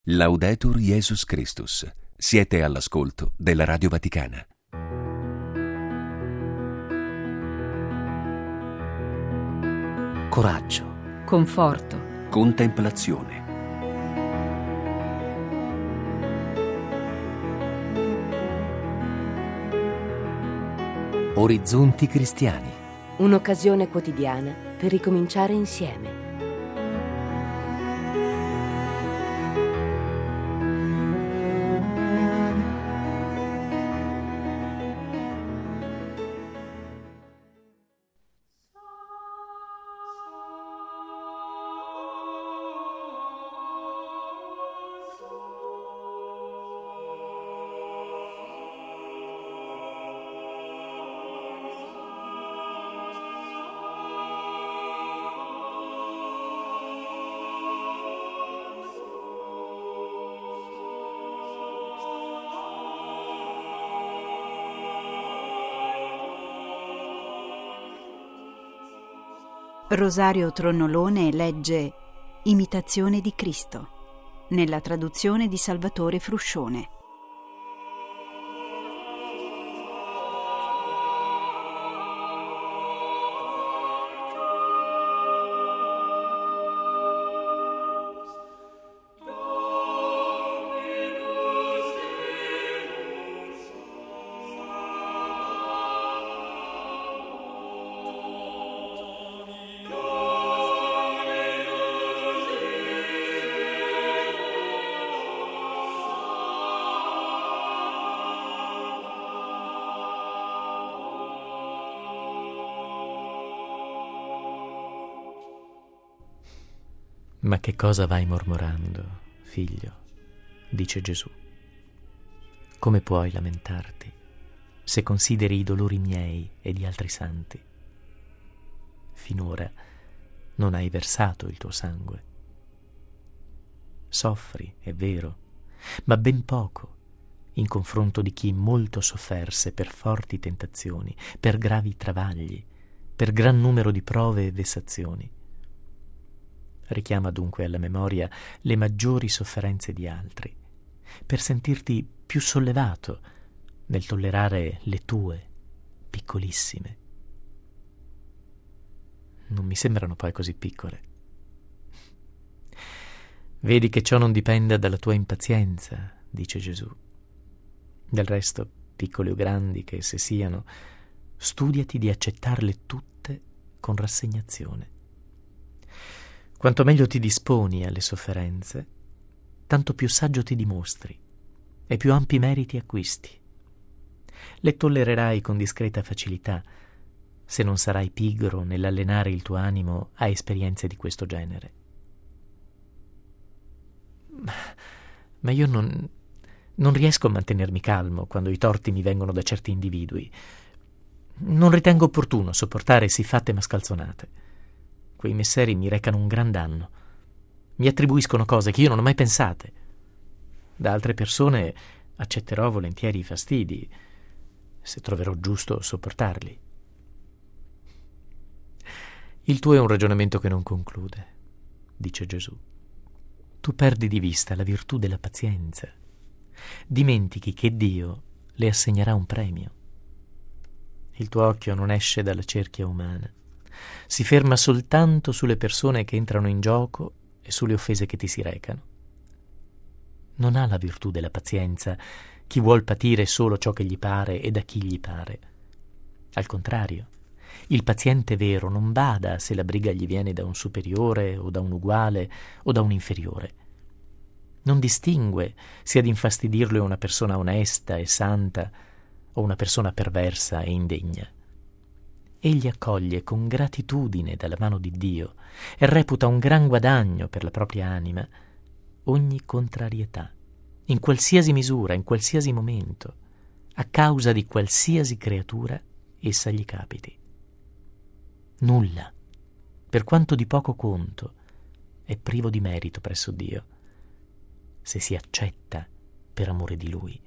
Laudetur Jesus Christus. Siete all'ascolto della Radio Vaticana. Coraggio, conforto, Contemplazione. orizzonti cristiani. Un'occasione quotidiana per ricominciare insieme. Rosario Tronnolone legge Imitazione di Cristo, nella traduzione di Salvatore Fruscione. Ma che cosa vai mormorando, figlio? Dice Gesù. Come puoi lamentarti se consideri i dolori miei e di altri santi? Finora non hai versato il tuo sangue. Soffri, è vero, ma ben poco in confronto di chi molto sofferse per forti tentazioni, per gravi travagli, per gran numero di prove e vessazioni. Richiama dunque alla memoria le maggiori sofferenze di altri, per sentirti più sollevato nel tollerare le tue, piccolissime. Non mi sembrano poi così piccole. Vedi che ciò non dipenda dalla tua impazienza, dice Gesù. Del resto, piccole o grandi che esse siano, studiati di accettarle tutte con rassegnazione. Quanto meglio ti disponi alle sofferenze, tanto più saggio ti dimostri e più ampi meriti acquisti. Le tollererai con discreta facilità se non sarai pigro nell'allenare il tuo animo a esperienze di questo genere. Ma io non riesco a mantenermi calmo quando i torti mi vengono da certi individui. Non ritengo opportuno sopportare siffatte mascalzonate. Quei messeri mi recano un gran danno. Mi attribuiscono cose che io non ho mai pensate. Da altre persone accetterò volentieri i fastidi, se troverò giusto sopportarli. Il tuo è un ragionamento che non conclude, dice Gesù. Tu perdi di vista la virtù della pazienza. Dimentichi che Dio le assegnerà un premio. Il tuo occhio non esce dalla cerchia umana. Si ferma soltanto sulle persone che entrano in gioco e sulle offese che ti si recano. Non ha la virtù della pazienza chi vuol patire solo ciò che gli pare e da chi gli pare. Al contrario, il paziente vero non bada se la briga gli viene da un superiore o da un uguale o da un inferiore. Non distingue se ad infastidirlo è una persona onesta e santa o una persona perversa e indegna. Egli accoglie con gratitudine dalla mano di Dio e reputa un gran guadagno per la propria anima ogni contrarietà, in qualsiasi misura, in qualsiasi momento, a causa di qualsiasi creatura essa gli capiti. Nulla, per quanto di poco conto, è privo di merito presso Dio, se si accetta per amore di Lui.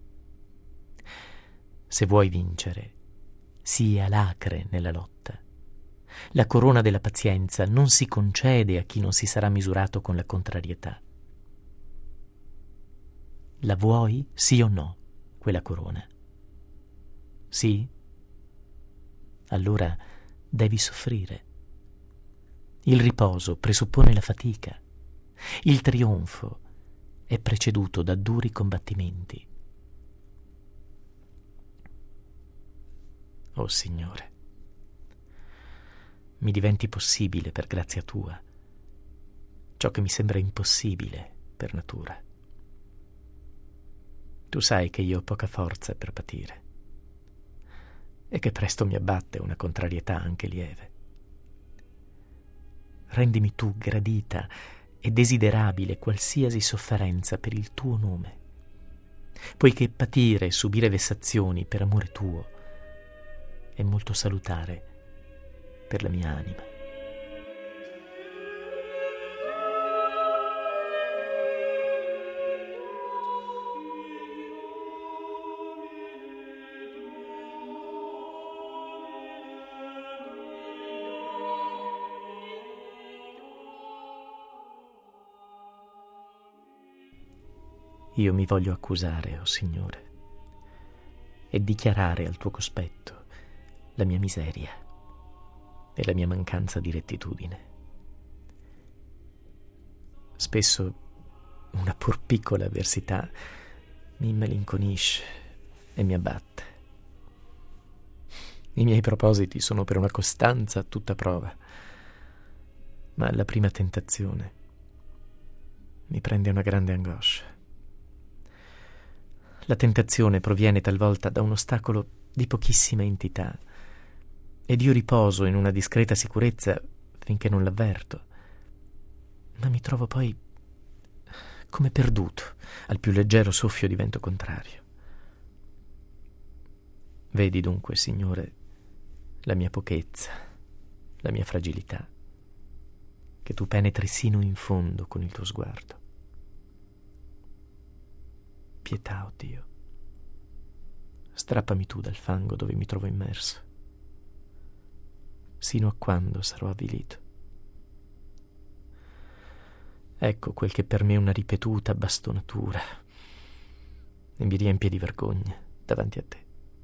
Se vuoi vincere, sii alacre nella lotta. La corona della pazienza non si concede a chi non si sarà misurato con la contrarietà. La vuoi, sì o no, quella corona? Sì? Allora devi soffrire. Il riposo presuppone la fatica. Il trionfo è preceduto da duri combattimenti. Oh Signore, mi diventi possibile per grazia Tua ciò che mi sembra impossibile per natura. Tu sai che io ho poca forza per patire e che presto mi abbatte una contrarietà anche lieve. Rendimi tu gradita e desiderabile qualsiasi sofferenza per il tuo nome, poiché patire e subire vessazioni per amore tuo è molto salutare per la mia anima. Io mi voglio accusare, o Signore, e dichiarare al tuo cospetto la mia miseria e la mia mancanza di rettitudine. Spesso una pur piccola avversità mi immalinconisce e mi abbatte. I miei propositi sono per una costanza a tutta prova, ma alla prima tentazione mi prende una grande angoscia. La tentazione proviene talvolta da un ostacolo di pochissima entità ed io riposo in una discreta sicurezza finché non l'avverto, ma mi trovo poi come perduto al più leggero soffio di vento contrario. Vedi dunque, Signore, la mia pochezza, la mia fragilità, che tu penetri sino in fondo con il tuo sguardo. Pietà, o Dio, strappami tu dal fango dove mi trovo immerso. Sino a quando sarò avvilito? Ecco quel che per me è una ripetuta bastonatura e mi riempie di vergogna davanti a te.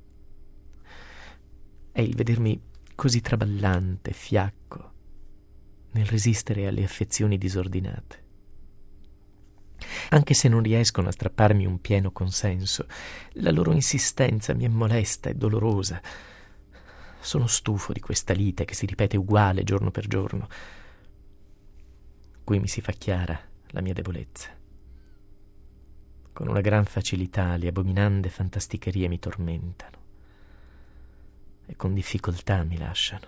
È il vedermi così traballante, fiacco, nel resistere alle affezioni disordinate. Anche se non riescono a strapparmi un pieno consenso, la loro insistenza mi è molesta e dolorosa. Sono stufo di questa lite che si ripete uguale giorno per giorno. Qui mi si fa chiara la mia debolezza. Con una gran facilità le abominande fantasticherie mi tormentano e con difficoltà mi lasciano.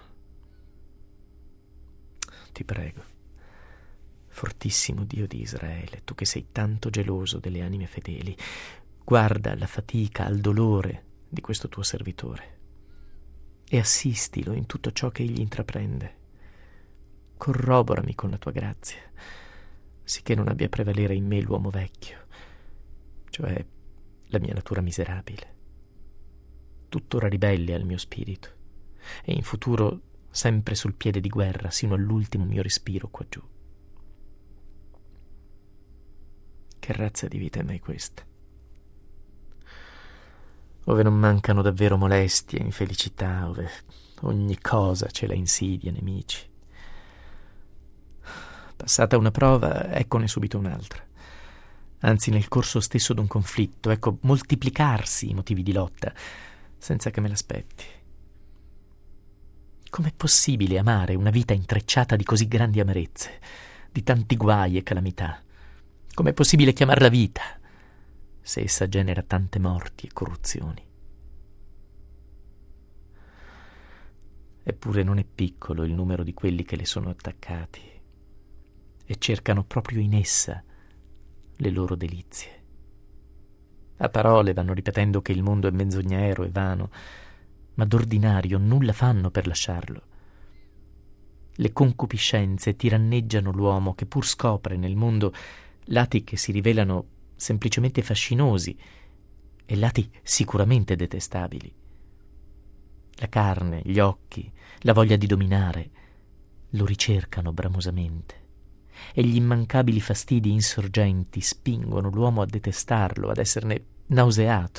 Ti prego, fortissimo Dio di Israele, tu che sei tanto geloso delle anime fedeli, guarda alla fatica, al dolore di questo tuo servitore e assistilo in tutto ciò che egli intraprende. Corroborami con la tua grazia, sicché non abbia a prevalere in me l'uomo vecchio, cioè la mia natura miserabile, tuttora ribelle al mio spirito e in futuro sempre sul piede di guerra sino all'ultimo mio respiro qua giù. Che razza di vita è mai questa? Ove non mancano davvero molestie, infelicità, ove ogni cosa ce la insidia, nemici. Passata una prova, eccone subito un'altra. Anzi, nel corso stesso d'un conflitto, ecco moltiplicarsi i motivi di lotta, senza che me l'aspetti. Com'è possibile amare una vita intrecciata di così grandi amarezze, di tanti guai e calamità? Com'è possibile chiamarla vita, se essa genera tante morti e corruzioni? Eppure non è piccolo il numero di quelli che le sono attaccati e cercano proprio in essa le loro delizie. A parole vanno ripetendo che il mondo è menzognero e vano, ma d'ordinario nulla fanno per lasciarlo. Le concupiscenze tiranneggiano l'uomo che pur scopre nel mondo lati che si rivelano semplicemente fascinosi e lati sicuramente detestabili. La carne, gli occhi, la voglia di dominare lo ricercano bramosamente e gli immancabili fastidi insorgenti spingono l'uomo a detestarlo, ad esserne nauseato.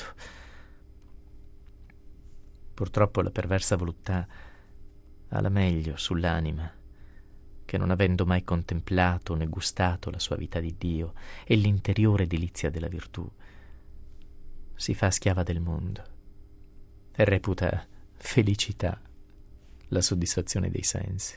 Purtroppo la perversa voluttà ha la meglio sull'anima, che non avendo mai contemplato né gustato la suavità di Dio e l'interiore delizia della virtù, si fa schiava del mondo e reputa felicità la soddisfazione dei sensi.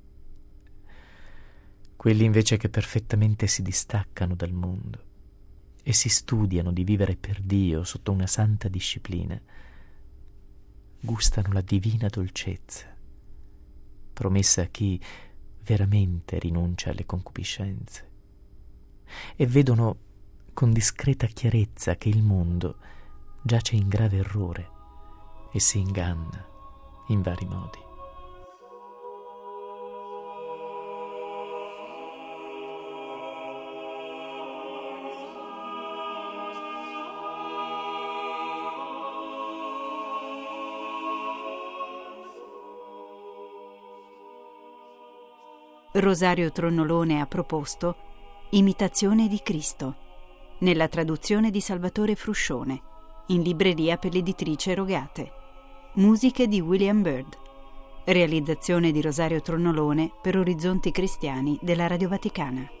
Quelli invece che perfettamente si distaccano dal mondo e si studiano di vivere per Dio sotto una santa disciplina, gustano la divina dolcezza, promessa a chi veramente rinuncia alle concupiscenze, e vedono con discreta chiarezza che il mondo giace in grave errore e si inganna in vari modi. Rosario Tronnolone ha proposto Imitazione di Cristo, nella traduzione di Salvatore Fruscione, in libreria per l'editrice Rogate. Musiche di William Byrd. Realizzazione di Rosario Tronnolone per Orizzonti Cristiani della Radio Vaticana.